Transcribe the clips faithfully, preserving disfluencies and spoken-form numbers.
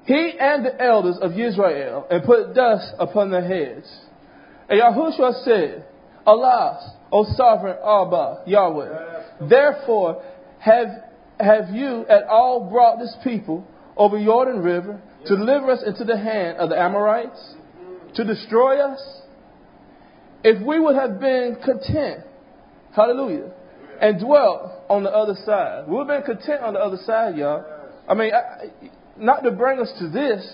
he and the elders of Israel, and put dust upon their heads. And Yahushua said, Alas, O sovereign Abba, Yahweh, therefore have, have you at all brought this people over Jordan River to deliver us into the hand of the Amorites, to destroy us? If we would have been content, hallelujah, and dwelt on the other side. We would have been content on the other side, y'all. I mean, I, not to bring us to this.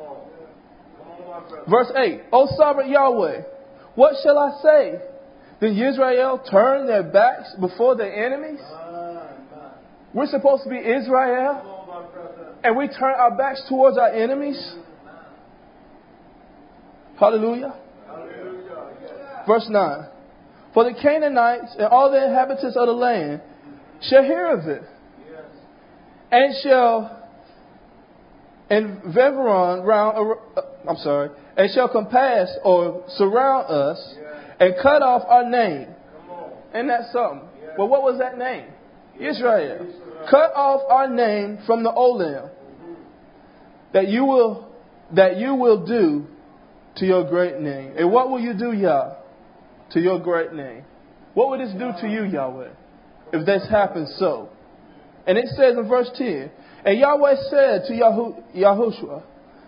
Verse eight, O sovereign Yahweh, what shall I say? Then Israel turn their backs before their enemies? We're supposed to be Israel, and we turn our backs towards our enemies? Hallelujah. Verse nine. For the Canaanites and all the inhabitants of the land shall hear of it, and shall environ round. Uh, I'm sorry, and shall compass or surround us, and cut off our name. Isn't that something? Well, what was that name? Israel. Cut off our name from the Olam. That you will, that you will do to your great name. And what will you do, Yah? To your great name. What would this do to you, Yahweh, if this happens so? And it says in verse ten, and Yahweh said to Yahu, Yahushua,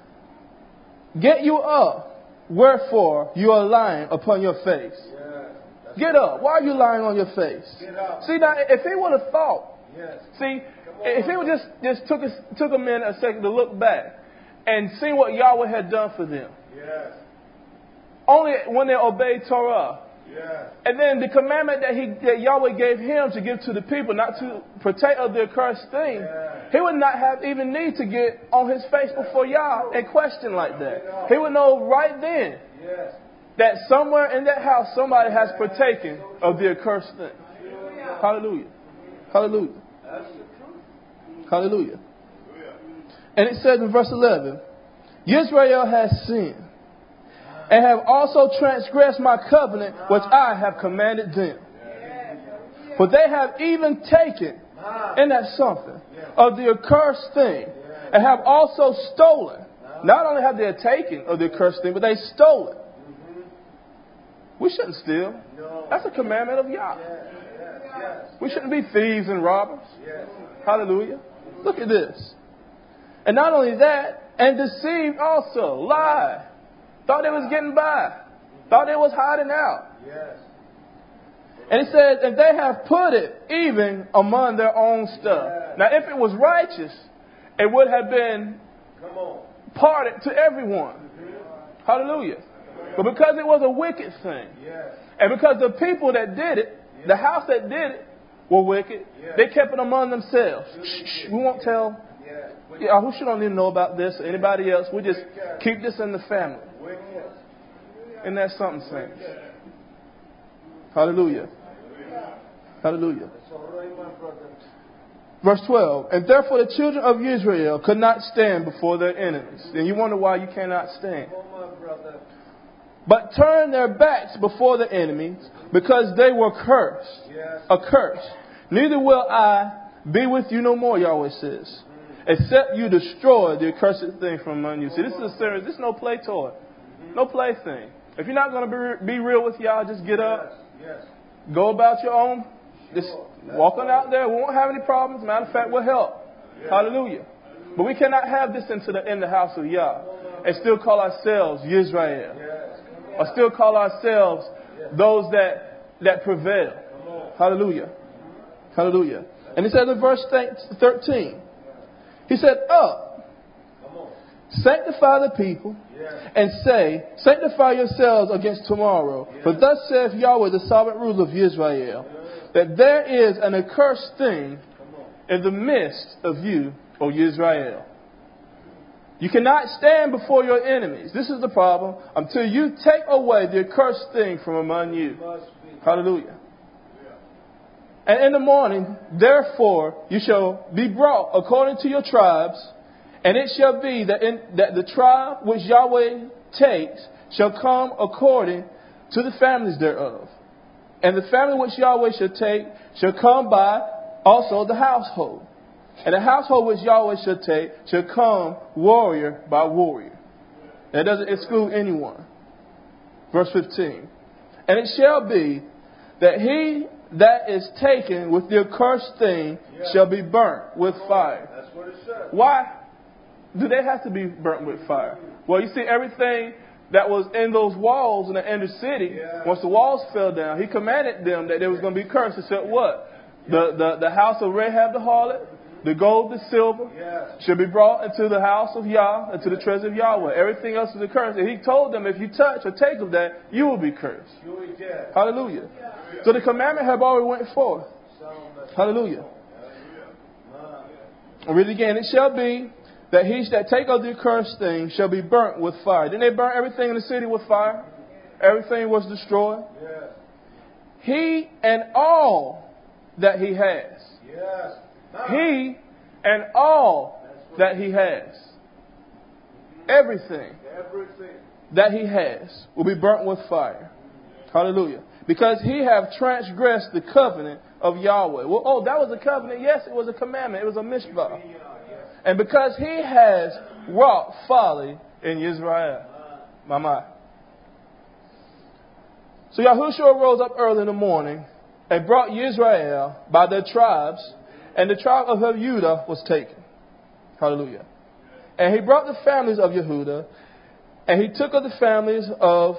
get you up, wherefore you are lying upon your face. Get up. Why are you lying on your face? See, now, if he would have thought, see, if he would just, just took, a, took a minute, a second to look back and see what Yahweh had done for them. Only when they obeyed Torah. Yeah. And then the commandment that he that Yahweh gave him to give to the people, not to partake of the accursed thing, yeah. He would not have even need to get on his face before Yah and question like that. He would know right then yes. that somewhere in that house somebody has partaken of the accursed thing. Hallelujah. Hallelujah. Hallelujah. And it says in verse eleven, Israel has sinned, and have also transgressed my covenant which I have commanded them. For they have even taken, and that's something, of the accursed thing, and have also stolen. Not only have they taken of the accursed thing, but they stole it. We shouldn't steal. That's a commandment of Yah. We shouldn't be thieves and robbers. Hallelujah. Look at this. And not only that, and deceived also, lied. Thought they was getting by. Thought they was hiding out. Yes. And it says, and they have put it even among their own stuff. Yes. Now, if it was righteous, it would have been parted to everyone. Mm-hmm. Hallelujah. Yes. But because it was a wicked thing, yes. and because the people that did it, yes. the house that did it, were wicked, yes. they kept it among themselves. Shh, shh, we won't tell. Yes. Yeah, who should don't even know about this or anybody else. We just keep this in the family. And that's something, saints. Hallelujah. Hallelujah. Verse twelve. And therefore the children of Israel could not stand before their enemies. And you wonder why you cannot stand. But turned their backs before the enemies because they were cursed. Accursed. Neither will I be with you no more, Yahweh says, except you destroy the accursed thing from among you. See, this is a serious, this is no play toy. No plaything. If you're not going to be, be real with y'all, just get up. Yes, yes. Go about your own. Just walk on out there. We won't have any problems. Matter of fact, we'll help. Yes. Hallelujah. But we cannot have this into the in the house of Yah and still call ourselves Yisrael. Yes. Or still call ourselves those that, that prevail. Hallelujah. Hallelujah. And he said in verse thirteen, he said, up, sanctify the people, and say, sanctify yourselves against tomorrow. Yeah. For thus saith Yahweh, the sovereign ruler of Israel, yeah. that there is an accursed thing in the midst of you, O Israel. You cannot stand before your enemies. This is the problem. Until you take away the accursed thing from among you. Hallelujah. Yeah. And in the morning, therefore, you shall be brought according to your tribes. And it shall be that, in, that the tribe which Yahweh takes shall come according to the families thereof. And the family which Yahweh shall take shall come by also the household. And the household which Yahweh shall take shall come warrior by warrior. That doesn't exclude anyone. Verse fifteen. And it shall be that he that is taken with the accursed thing yeah. shall be burnt with fire. That's what it says. Why do they have to be burnt with fire? Well, you see, everything that was in those walls in the inner city, yeah. once the walls fell down, he commanded them that there was going to be cursed. He said what? Yeah. The, the, the house of Rahab the harlot, the gold, the silver, yes. should be brought into the house of Yah, into the treasure of Yahweh. Everything else is a curse. And he told them, if you touch or take of that, you will be cursed. Hallelujah. So the commandment have already went forth. Hallelujah. I'll read it again. It shall be that he that take of the accursed thing shall be burnt with fire. Didn't they burn everything in the city with fire? Everything was destroyed. He and all that he has. Yes. He and all that he has. Everything, Everything that he has will be burnt with fire. Hallelujah. Because he have transgressed the covenant of Yahweh. Well, oh, that was a covenant. Yes, it was a commandment. It was a mishpah. And because he has wrought folly in Israel. Mama. So Yahushua rose up early in the morning and brought Israel by their tribes. And the tribe of Yehudah was taken. Hallelujah. And he brought the families of Yehudah, and he took of the families of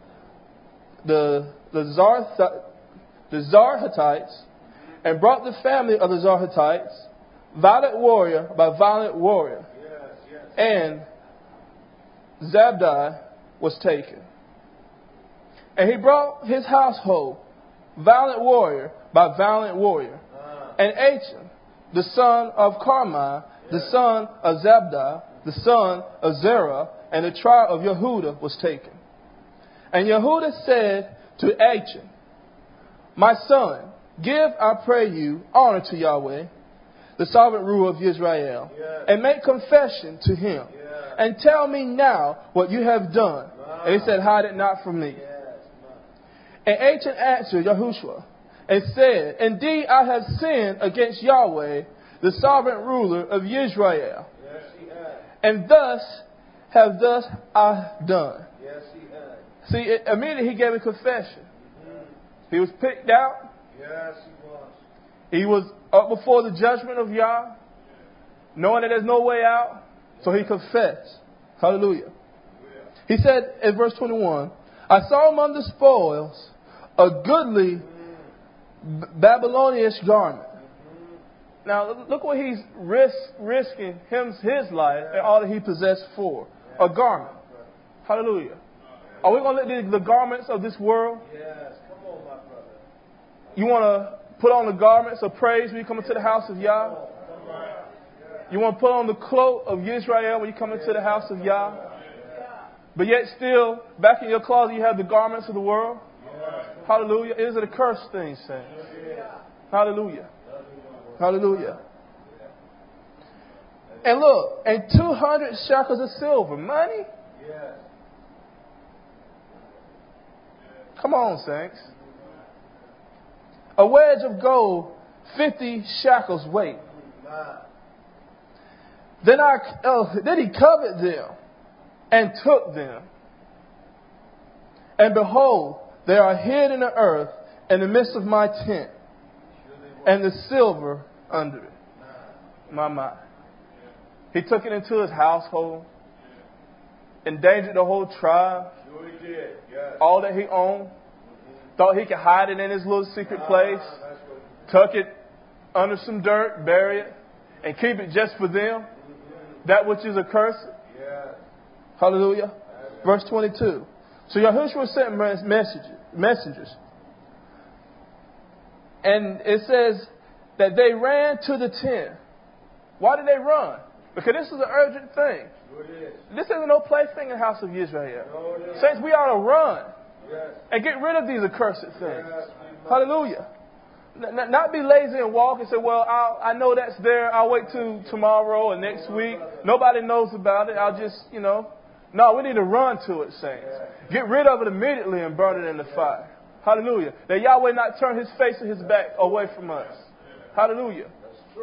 the the Zarth, the Zarhatites, and brought the family of the Zarhatites, violent warrior by violent warrior. Yes, yes. And Zabdi was taken. And he brought his household, violent warrior by violent warrior. And Achan, the son of Carmi, the son of Zabdi, the son of Zerah, and the tribe of Yehudah was taken. And Yehudah said to Achan, my son, give, I pray you, honor to Yahweh, the sovereign ruler of Israel, yes. and make confession to him. Yes. And tell me now what you have done. Wow. And he said, hide it not from me. Yes. And Achan answered Yahushua, and said, indeed, I have sinned against Yahweh, the sovereign ruler of Israel. Yes, he has. And thus have thus I done. Yes, he has. See, it, immediately he gave a confession. Mm-hmm. He was picked out. Yes, he was. He was up before the judgment of Yah, knowing that there's no way out. So he confessed. Hallelujah. He said in verse twenty-one, I saw among the spoils a goodly Babylonian garment. Now, look what he's risk, risking him, his life and all that he possessed for. A garment. Hallelujah. Are we going to let the, the garments of this world? Yes. Come on, my brother. You want to put on the garments of praise when you come into the house of Yah? You want to put on the cloak of Israel when you come into the house of Yah? But yet still, back in your closet, you have the garments of the world? Hallelujah. Is it a curse thing, saints? Hallelujah. Hallelujah. And look, and two hundred shekels of silver. Money? Come on, saints. A wedge of gold, fifty shekels weight. Then I, oh, then he covered them and took them. And behold, they are hid in the earth in the midst of my tent, and the silver under it. My mind. He took it into his household, endangered the whole tribe. Sure he did. Yes. All that he owned. Thought he could hide it in his little secret place, tuck it under some dirt, bury it, and keep it just for them. That which is accursed. Yes. Hallelujah. Verse twenty-two. So Yahushua sent messengers, messengers. And it says that they ran to the tent. Why did they run? Because this is an urgent thing. Sure it is. This isn't no plaything in the house of Israel. No, it is. Saints, we ought to run. Yes. And get rid of these accursed things. Yes. Hallelujah. N- not be lazy and walk and say, well, I'll, I know that's there. I'll wait till tomorrow or next week. Nobody knows about it. I'll just, you know. No, we need to run to it, saints. Get rid of it immediately and burn it in the fire. Hallelujah. That Yahweh not turn his face and his back away from us. Hallelujah. That's true.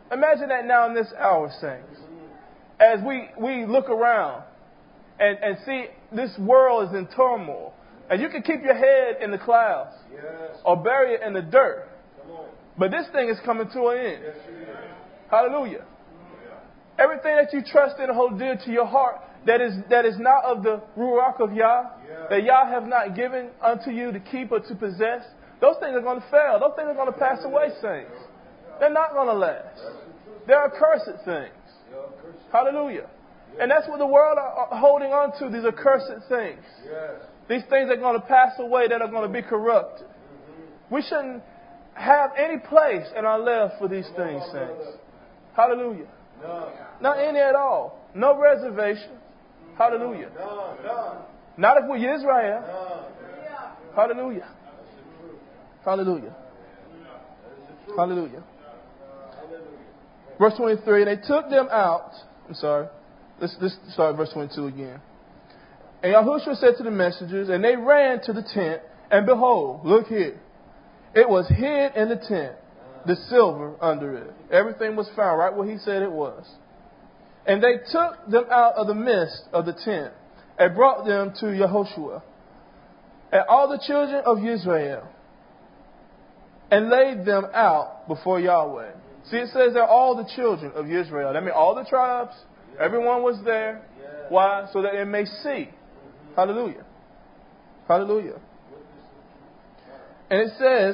Imagine that now in this hour, saints. As we, we look around and, and see this world is in turmoil. And you can keep your head in the clouds Yes. or bury it in the dirt. Come on. But this thing is coming to an end. Yes, it is. Hallelujah. Everything that you trust in and hold dear to your heart that is that is not of the Ruach of Yah, Yeah. that Yah have not given unto you to keep or to possess, those things are going to fail. Those things are going to pass away, saints. They're not going to last. They're accursed things. Hallelujah. And that's what the world are holding on to, these accursed things. Yes. These things are going to pass away that are going to be corrupted. We shouldn't have any place in our life for these things, saints. Hallelujah. None. Not any at all. No reservation. Hallelujah. None. None. Not if we're Israel. None. Hallelujah. That's the truth. Hallelujah. That is the truth. Hallelujah. Hallelujah. Verse twenty-three, they took them out. I'm sorry. Let's, let's start verse twenty-two again. And Yahushua said to the messengers, and they ran to the tent, and behold, look here. It was hid in the tent, the silver under it. Everything was found right where he said it was. And they took them out of the midst of the tent, and brought them to Yahushua, and all the children of Israel, and laid them out before Yahweh. See, it says that all the children of Israel, that means all the tribes, everyone was there. Why? So that they may see. Hallelujah. Hallelujah. And it says,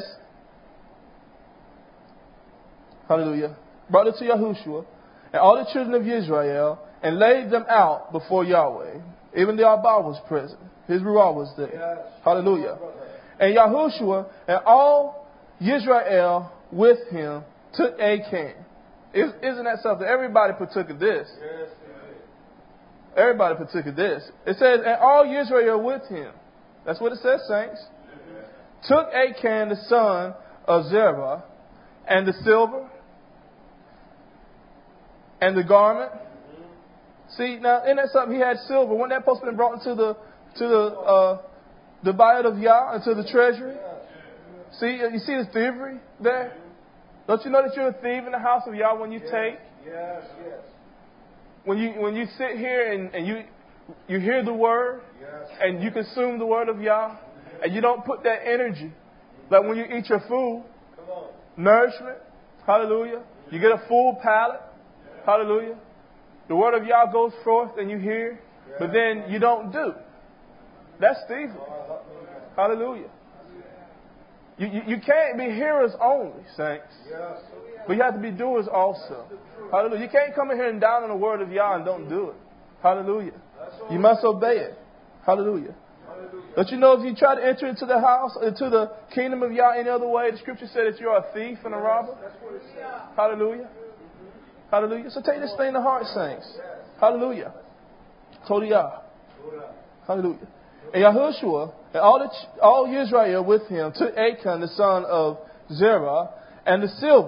hallelujah, brought it to Yahushua, and all the children of Israel, and laid them out before Yahweh. Even the Abba was present. His Ruah was there. Yes. Hallelujah. And Yahushua and all Israel with him took Achan. Is- Isn't that something? Everybody partook of this. Yes, it is. Everybody partook of this. It says, and all Israel with him. That's what it says, saints. Took Achan, the son of Zerah, and the silver, and the garment. See, now, isn't that something? He had silver. Wasn't that supposed to be brought into the, to the, uh, the Bayat of Yah, into the treasury? See, you see the thievery there? Don't you know that you're a thief in the house of Yah when you take? Yes, yes. When you when you sit here and, and you you hear the word Yes. and you consume the word of Yah and you don't put that energy, like when you eat your food, Come on. nourishment, hallelujah, you get a full palate, hallelujah. The word of Yah goes forth and you hear, but then you don't do. That's thievery, hallelujah. You, you, you can't be hearers only, saints. Yes. But you have to be doers also. Hallelujah. You can't come in here and down on the word of Yah and don't do it. Hallelujah. You must obey it. Hallelujah. Don't you know if you try to enter into the house, into the kingdom of Yah any other way, the scripture said that you're a thief and a robber? Hallelujah. Hallelujah. So take this thing to heart, saints. Hallelujah. Told Yah. Hallelujah. And Yahushua and all the, all Israel with him took Achan, the son of Zerah, and the silver,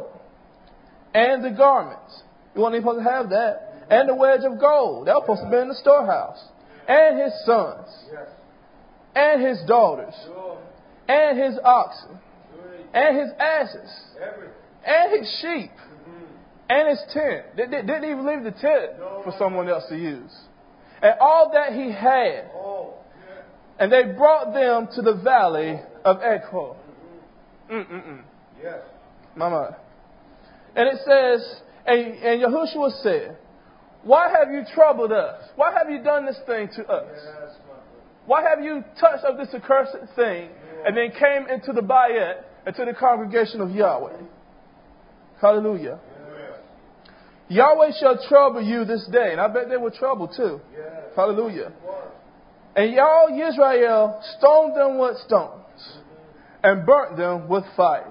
and the garments. You weren't even supposed to have that. And the wedge of gold. That was supposed to be in the storehouse. And his sons. And his daughters. And his oxen. And his asses. And his sheep. And his tent. They, they didn't even leave the tent for someone else to use. And all that he had. And they brought them to the valley of Achor. Mm-mm-mm. Yes. Mama. And it says, and, and Yahushua said, why have you troubled us? Why have you done this thing to us? Why have you touched of this accursed thing and then came into the Bayat, into the congregation of Yahweh? Hallelujah. Yahweh shall trouble you this day. And I bet they were troubled too. Hallelujah. And y'all, Israel, stoned them with stones and burnt them with fire.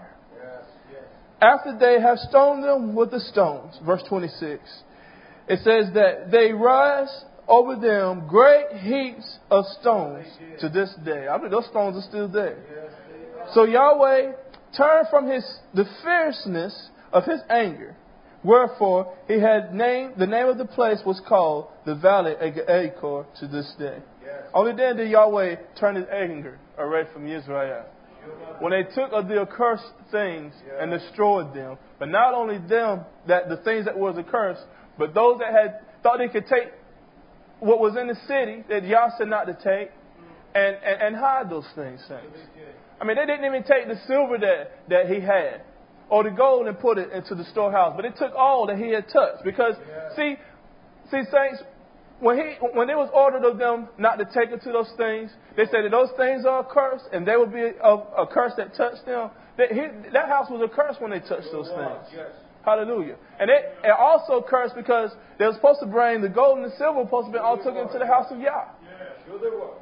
After they have stoned them with the stones, verse twenty-six, it says that they rise over them great heaps of stones to this day. I mean, those stones are still there. So Yahweh turned from his the fierceness of his anger. Wherefore he had named, the name of the place was called the Valley of Achor to this day. Only then did Yahweh turn his anger away from Israel. When they took of the accursed things and destroyed them. But not only them, that the things that was accursed, but those that had thought they could take what was in the city that Yah said not to take and, and, and hide those things, saints. I mean, they didn't even take the silver that, that he had or the gold and put it into the storehouse. But it took all that he had touched. Because, see, see, saints, when he when it was ordered of them not to take it to those things, they said that those things are cursed and they would be a, a curse that touched them. That, he, that house was a curse when they touched those things. Hallelujah. And it, it also cursed because they were supposed to bring the gold and the silver were supposed to be all taken into the house of Yah. Sure they were.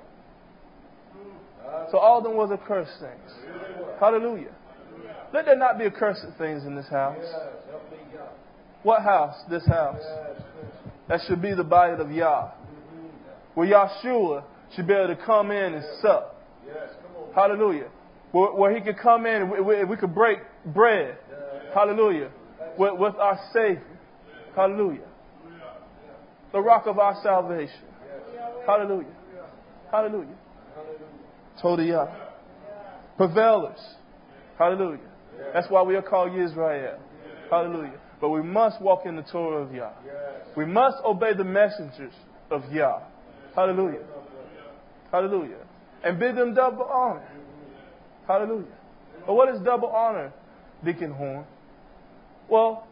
So all of them was accursed things. Hallelujah. Let there not be accursed things in this house. What house? This house. That should be the body of Yah. Where Yahshua should be able to come in and sup. Hallelujah. Where, where he could come in and we, we, we could break bread. Hallelujah. With, with our Savior. Hallelujah. The rock of our salvation. Hallelujah. Hallelujah. Told Yah. Prevailers. Hallelujah. That's why we are called Israel. Hallelujah. But we must walk in the Torah of Yah. We must obey the messengers of Yah. Hallelujah. Hallelujah. And bid them double honor. Hallelujah. But what is double honor, Deacon Horn? Well,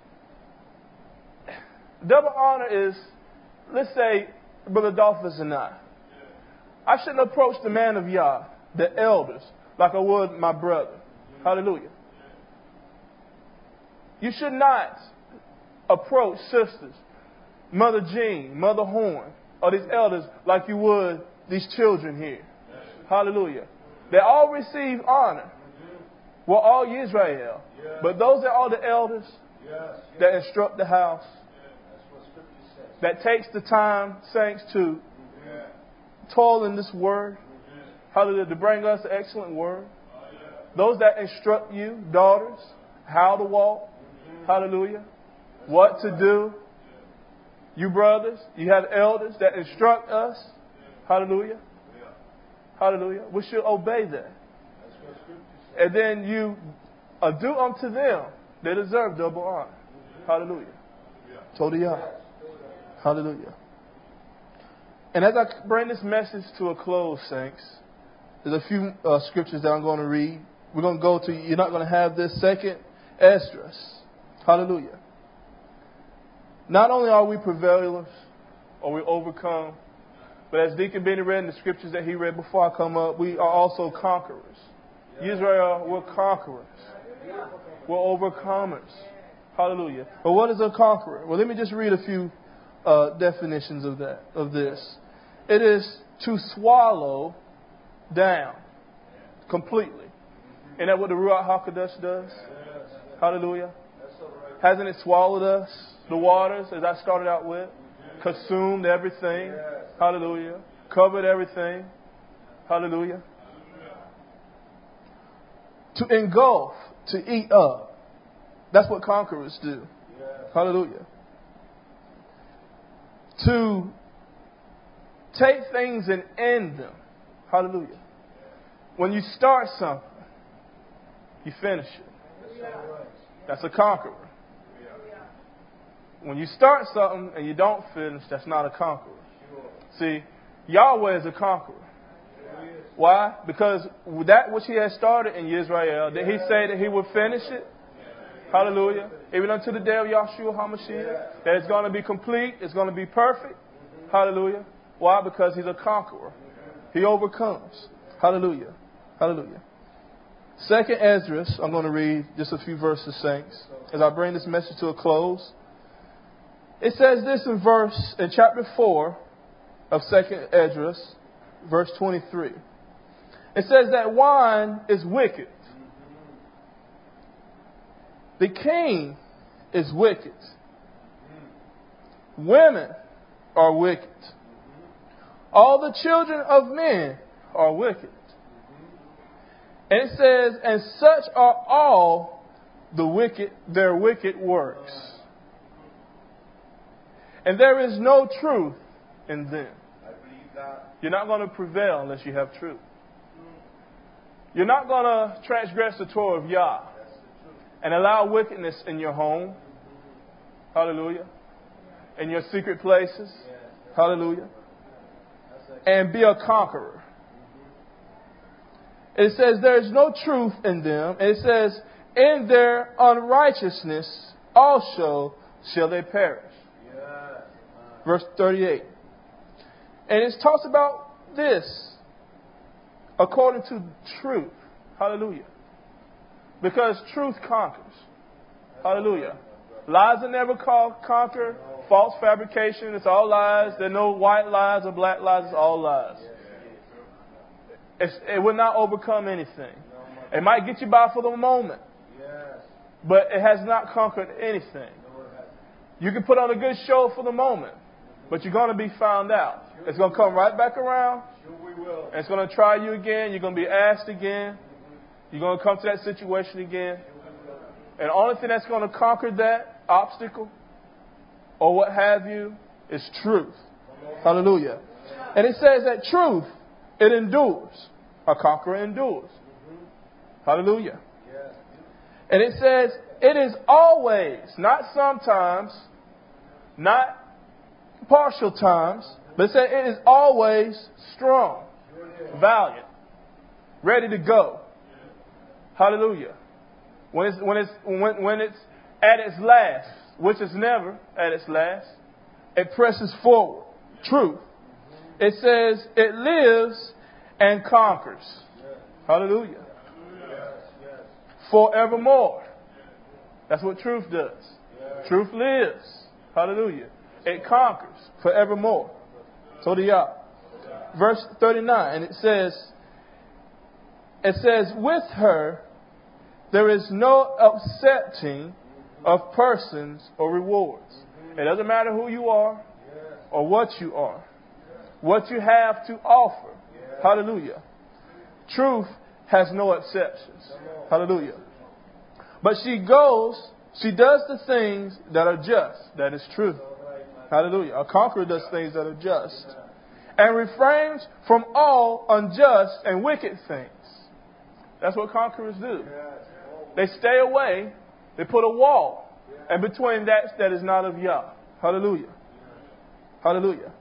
double honor is, let's say, Brother Dolphus and I. I shouldn't approach the man of Yah, the elders, like I would my brother. Hallelujah. You should not approach sisters, Mother Jean, Mother Horn, or these elders like you would these children here. Hallelujah. They all receive honor. Well, all Israel. But those that are the elders that instruct the house, that takes the time, saints, to toil in this word. Hallelujah. To bring us an excellent word. Those that instruct you, daughters, how to walk. Hallelujah. What to do. You brothers, you have elders that instruct us. Hallelujah. Hallelujah. We should obey that. And then you uh, do unto them. They deserve double honor. Hallelujah. Told Yah. Hallelujah. And as I bring this message to a close, saints, there's a few uh, scriptures that I'm going to read. We're going to go to, you're not going to have this, second Esdras. Hallelujah. Not only are we prevailers, or we overcome, but as Deacon Benny read in the scriptures that he read before I come up, we are also conquerors. Israel, we're conquerors. We're overcomers. Hallelujah. But what is a conqueror? Well, let me just read a few uh, definitions of that, of this. It is to swallow down completely. Isn't that what the Ruach HaKodesh does? Hallelujah. Hasn't it swallowed us? The waters, as I started out with, consumed everything. Hallelujah. Covered everything. Hallelujah. To engulf, to eat up. That's what conquerors do. Hallelujah. To take things and end them. Hallelujah. When you start something, you finish it. That's a conqueror. When you start something and you don't finish, that's not a conqueror. See, Yahweh is a conqueror. Why? Because that which he has started in Israel, did he say that he would finish it? Hallelujah. Even unto the day of Yahshua HaMashiach, that it's going to be complete, it's going to be perfect. Hallelujah. Why? Because he's a conqueror. He overcomes. Hallelujah. Hallelujah. Second Esdras, I'm going to read just a few verses, saints, as I bring this message to a close. It says this in verse, in chapter four of Second Esdras, verse twenty-three. It says that wine is wicked. The king is wicked. Women are wicked. All the children of men are wicked. And it says, and such are all the wicked, their wicked works. And there is no truth in them. You're not going to prevail unless you have truth. You're not going to transgress the Torah of Yah and allow wickedness in your home. Hallelujah. In your secret places. Hallelujah. And be a conqueror. It says there is no truth in them. It says in their unrighteousness also shall they perish. Verse thirty-eight. And it talks about this according to truth. Hallelujah. Because truth conquers. Hallelujah. Lies are never called conquer. False fabrication, it's all lies. There are no white lies or black lies. It's all lies. It's, it will not overcome anything. It might get you by for the moment. But it has not conquered anything. You can put on a good show for the moment. But you're going to be found out. It's going to come right back around. And it's going to try you again. You're going to be asked again. You're going to come to that situation again. And the only thing that's going to conquer that obstacle or what have you is truth. Hallelujah. And it says that truth, it endures. A conqueror endures. Hallelujah. And it says it is always, not sometimes, not partial times, but it says it is always strong, valiant, ready to go. Hallelujah. When it's when it's when, when it's at its last, which is never at its last, it presses forward. Truth. It says it lives and conquers. Hallelujah. Forevermore. That's what truth does. Truth lives. Hallelujah. It conquers forevermore. So do y'all. Verse thirty-nine, and it says, it says, with her there is no accepting of persons or rewards. It doesn't matter who you are or what you are. What you have to offer. Hallelujah. Truth has no exceptions. Hallelujah. But she goes, she does the things that are just. That is true. Hallelujah. A conqueror does things that are just. And refrains from all unjust and wicked things. That's what conquerors do. They stay away. They put a wall in between that that is not of Yah. Hallelujah. Hallelujah.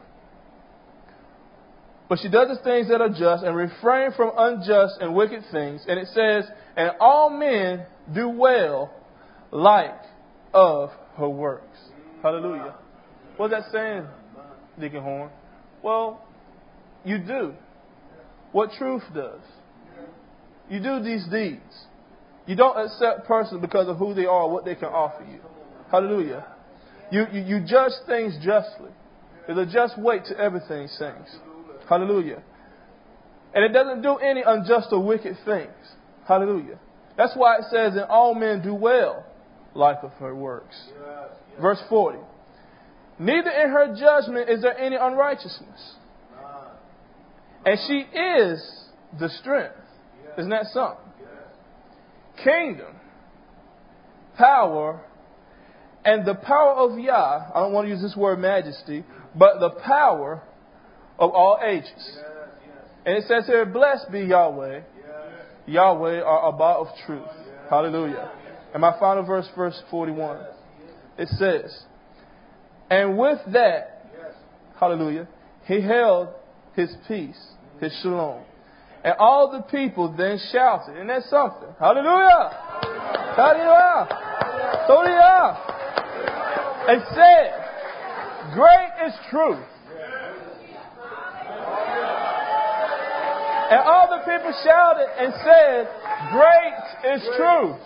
But she does the things that are just and refrain from unjust and wicked things. And it says, and all men do well like of her works. Hallelujah. What's that saying, Deacon Horn? Well, you do what truth does. You do these deeds. You don't accept persons because of who they are, what they can offer you. Hallelujah. You, you, you judge things justly. There's a just weight to everything, saints. Hallelujah. And it doesn't do any unjust or wicked things. Hallelujah. That's why it says, and all men do well like of her works. Verse forty. Neither in her judgment is there any unrighteousness. And she is the strength. Isn't that something? Kingdom, power, and the power of Yah. I don't want to use this word majesty, but the power of all ages. And it says here, blessed be Yahweh. Yahweh are abode of truth. Hallelujah. And my final verse, verse forty-one. It says, and with that, hallelujah, he held his peace, his shalom. And all the people then shouted. And that's something. Hallelujah. Hallelujah. Hallelujah. And said, great is truth. And all the people shouted and said, great is truth.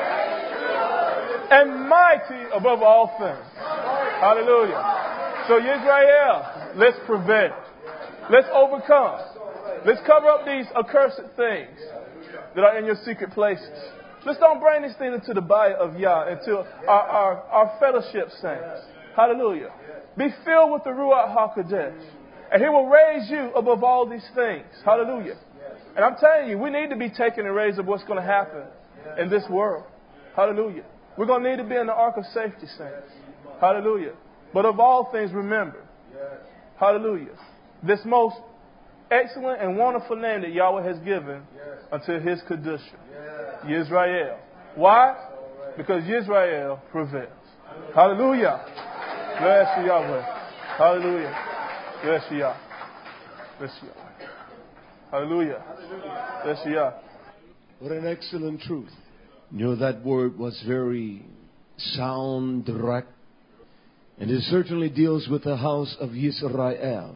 And mighty above all things. Hallelujah. So Israel, let's prevent. Let's overcome. Let's cover up these accursed things that are in your secret places. Let's don't bring these things into the body of Yah, into our, our, our fellowship saints. Hallelujah. Be filled with the Ruach HaKodesh. And He will raise you above all these things. Hallelujah. And I'm telling you, we need to be taken and raised of what's going to happen in this world. Hallelujah. We're going to need to be in the ark of safety, saints. Hallelujah. But of all things, remember. Hallelujah. This most excellent and wonderful name that Yahweh has given Yes. unto his Kedusha, Yes. Yisrael. Why? Because Yisrael prevails. Hallelujah. Bless you, Yahweh. Hallelujah. Bless you, Yah. Bless you, Yah. Hallelujah. Bless you, Yah. What an excellent truth. You know, that word was very sound, direct, and it certainly deals with the house of Yisrael.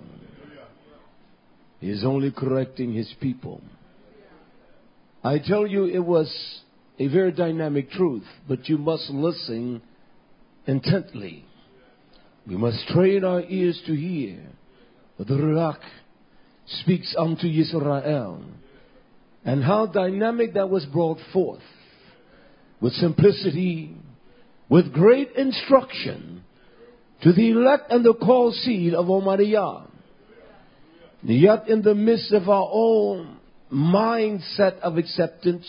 He is only correcting his people. I tell you, it was a very dynamic truth, but you must listen intently. We must train our ears to hear what the Ruach speaks unto Yisrael, and how dynamic that was brought forth, with simplicity, with great instruction to the elect and the called seed of Almighty Yah. Yet in the midst of our own mindset of acceptance,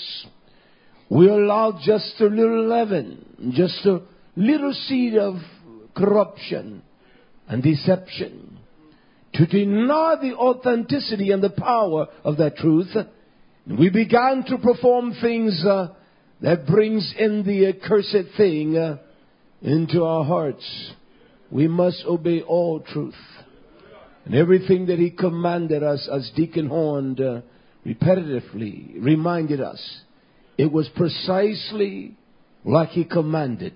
we allow just a little leaven, just a little seed of corruption and deception to deny the authenticity and the power of that truth. We began to perform things uh, that brings in the accursed thing uh, into our hearts. We must obey all truth. And everything that he commanded us, as Deacon Horn uh, repetitively reminded us, it was precisely like he commanded.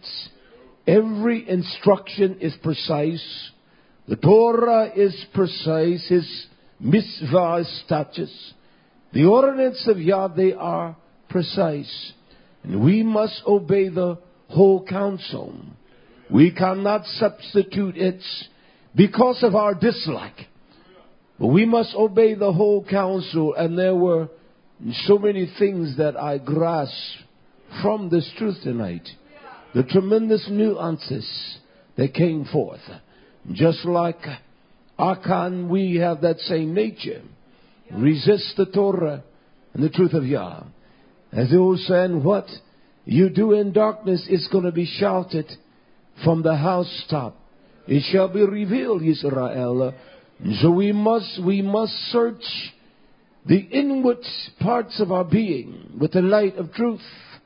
Every instruction is precise. The Torah is precise. His mitzvah statutes. The ordinance of Yah, they are precise. And we must obey the whole counsel. We cannot substitute it because of our dislike. But we must obey the whole counsel. And there were so many things that I grasped from this truth tonight. The tremendous nuances that came forth. Just like Achan, we have that same nature. Resist the Torah and the truth of Yah. As the old saying, what you do in darkness is going to be shouted from the housetop. It shall be revealed, Israel. So we must, we must search the inward parts of our being with the light of truth.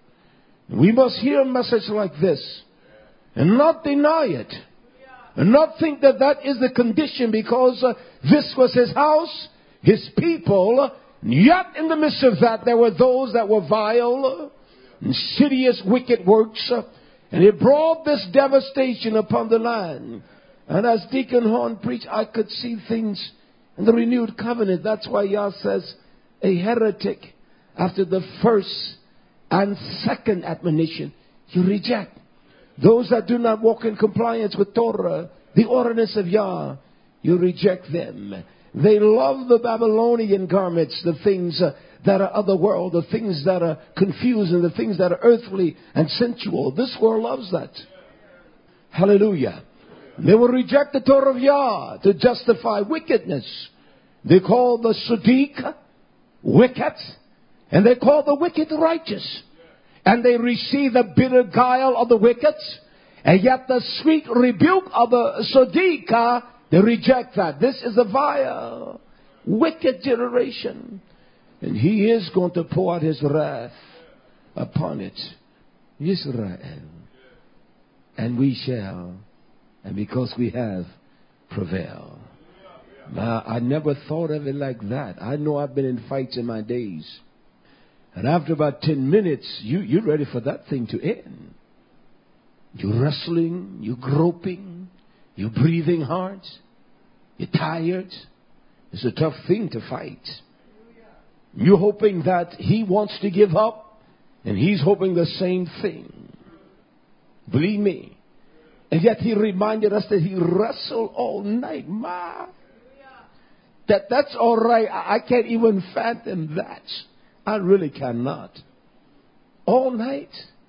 We must hear a message like this and not deny it. And not think that that is the condition because uh, this was his house, his people. Yet in the midst of that, there were those that were vile, insidious, wicked works. Uh, and it brought this devastation upon the land. And as Deacon Horn preached, I could see things in the renewed covenant. That's why Yah says a heretic, after the first and second admonition, you reject. Those that do not walk in compliance with Torah, the ordinance of Yah, you reject them. They love the Babylonian garments, the things uh, that are of the world, the things that are confusing, the things that are earthly and sensual. This world loves that. Hallelujah. They will reject the Torah of Yah to justify wickedness. They call the Sadiq wicked, and they call the wicked righteous. And they receive the bitter guile of the wicked, and yet the sweet rebuke of the Sadiq, they reject that. This is a vile, wicked generation. And he is going to pour out his wrath upon it. Israel. And we shall, and because we have, prevail. Now, I never thought of it like that. I know I've been in fights in my days. And after about ten minutes, you, you're ready for that thing to end. You're wrestling, you're groping, you're breathing hard, you're tired. It's a tough thing to fight. You're hoping that he wants to give up, and he's hoping the same thing. Believe me. And yet he reminded us that he wrestled all night. Ma, that, that's all right. I, I can't even fathom that. I really cannot. All night.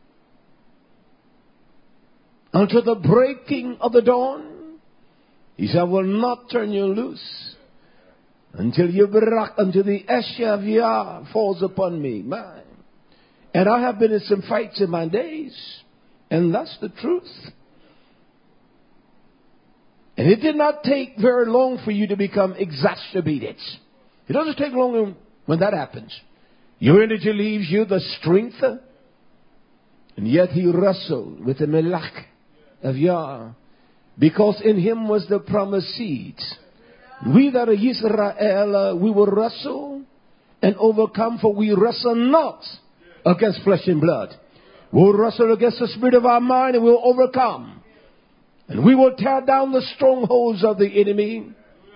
Until the breaking of the dawn. He said, I will not turn you loose until you barak, until the Esha of Yah falls upon me. Man. And I have been in some fights in my days. And that's the truth. And it did not take very long for you to become exacerbated. It doesn't take long when that happens. Your energy leaves you, the strength. And yet he wrestled with the melech of Yah. Because in him was the promised seed. We that are Israel, uh, we will wrestle and overcome, for we wrestle not against flesh and blood. We'll wrestle against the spirit of our mind and we'll overcome. And we will tear down the strongholds of the enemy.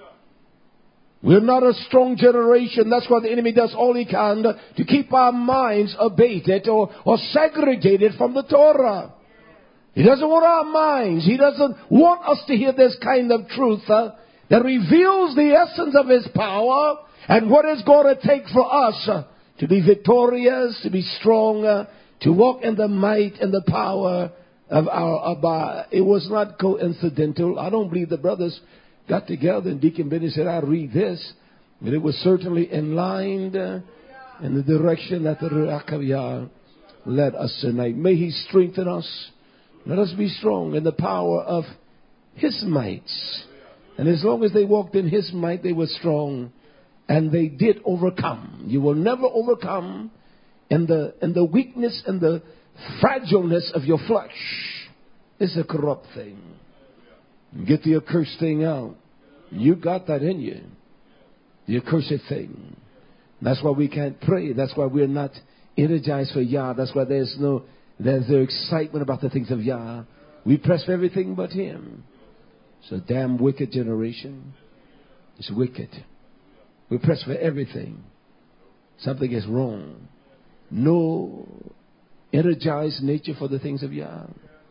We're not a strong generation. That's why the enemy does all he can to keep our minds abated or, or segregated from the Torah. He doesn't want our minds. He doesn't want us to hear this kind of truth uh, that reveals the essence of his power and what it's going to take for us uh, to be victorious, to be strong, uh, to walk in the might and the power of our Abba. It was not coincidental. I don't believe the brothers got together and Deacon Benny said, I read this. But it was certainly in line uh, in the direction that the Ruach of Yah led us tonight. May he strengthen us. Let us be strong in the power of his might. And as long as they walked in his might, they were strong. And they did overcome. You will never overcome in the, in the weakness and the fragileness of your flesh. It's a corrupt thing. Get the accursed thing out. You got that in you. The accursed thing. That's why we can't pray. That's why we're not energized for Yah. That's why there's no there's no excitement about the things of Yah. We press for everything but him. It's a damn wicked generation. It's wicked. We press for everything. Something is wrong. No energized nature for the things of Yah.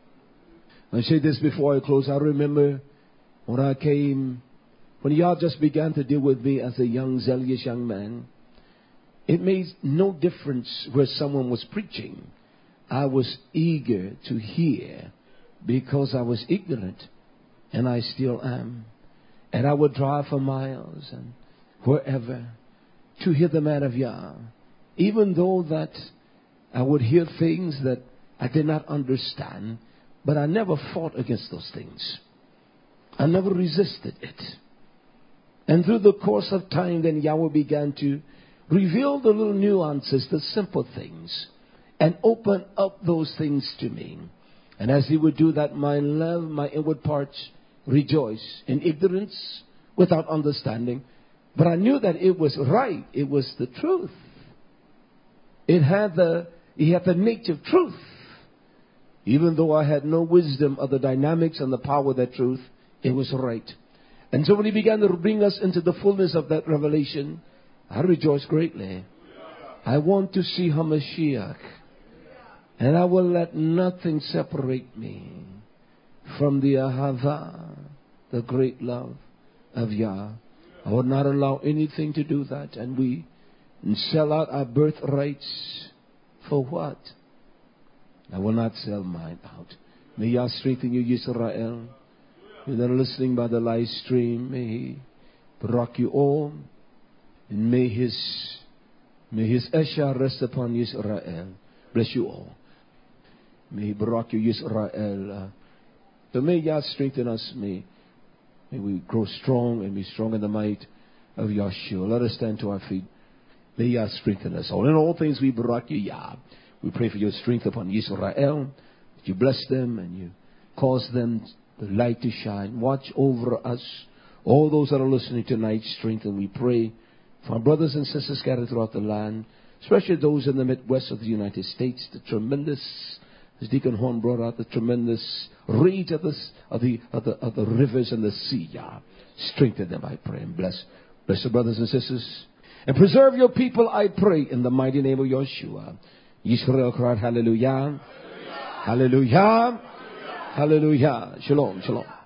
I say this before I close. I remember when I came, when Yah just began to deal with me as a young, zealous young man, it made no difference where someone was preaching. I was eager to hear because I was ignorant, and I still am. And I would drive for miles and wherever to hear the man of Yah, even though that I would hear things that I did not understand. But I never fought against those things. I never resisted it. And through the course of time, then Yahweh began to reveal the little nuances, the simple things, and open up those things to me. And as he would do that, my love, my inward parts rejoice in ignorance without understanding. But I knew that it was right. It was the truth. It had the, it had the nature of truth. Even though I had no wisdom of the dynamics and the power of that truth, it was right. And so when he began to bring us into the fullness of that revelation, I rejoiced greatly. I want to see HaMashiach. And I will let nothing separate me from the Ahava, the great love of Yah. I would not allow anything to do that. And we sell out our birthrights for what? I will not sell mine out. May Yah strengthen you, Yisrael. You that are listening by the live stream, may He rock you all. And may His, may His Esha rest upon Yisrael. Bless you all. May He rock you, Yisrael. So may Yah strengthen us. May, may we grow strong and be strong in the might of Yahshua. Let us stand to our feet. May Yah strengthen us all. In all things we barak you, Yah. We pray for your strength upon Yisrael, that you bless them and you cause them the light to shine. Watch over us. All those that are listening tonight, strengthen. We pray for our brothers and sisters scattered throughout the land, especially those in the Midwest of the United States. The tremendous, as Deacon Horn brought out, the tremendous rage of the, of the, of the, of the rivers and the sea. Yeah. Strengthen them, I pray, and bless. Bless the brothers and sisters. And preserve your people, I pray, in the mighty name of Yeshua. Yisrael cried, hallelujah. Hallelujah. Hallelujah. Hallelujah. Shalom, shalom.